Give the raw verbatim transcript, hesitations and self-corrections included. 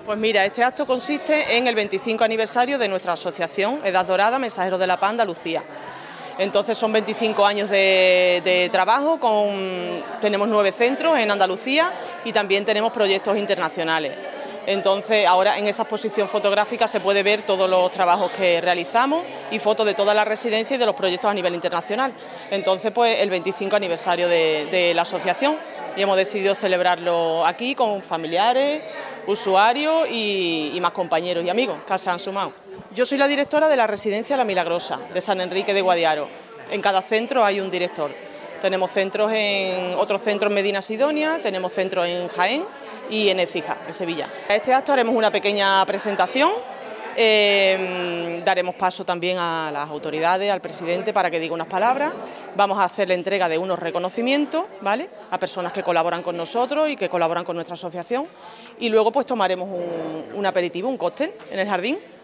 Pues mira, este acto consiste en el veinticinco aniversario de nuestra asociación Edad Dorada, Mensajeros de la Paz Andalucía. Entonces son veinticinco años de, de trabajo, con, tenemos nueve centros en Andalucía y también tenemos proyectos internacionales. Entonces ahora en esa exposición fotográfica se puede ver todos los trabajos que realizamos y fotos de todas las residencias y de los proyectos a nivel internacional. Entonces pues el veinticinco aniversario de, de la asociación y hemos decidido celebrarlo aquí con familiares, usuarios y, y más compañeros y amigos que se han sumado. Yo soy la directora de la residencia La Milagrosa de San Enrique de Guadiaro. En cada centro hay un director. Tenemos centros en otros centros en Medina Sidonia, tenemos centros en Jaén y en Écija, en Sevilla. A este acto haremos una pequeña presentación, eh, daremos paso también a las autoridades, al presidente para que diga unas palabras. Vamos a hacer la entrega de unos reconocimientos, ¿vale?, a personas que colaboran con nosotros y que colaboran con nuestra asociación. Y luego pues tomaremos un, un aperitivo, un cóctel en el jardín.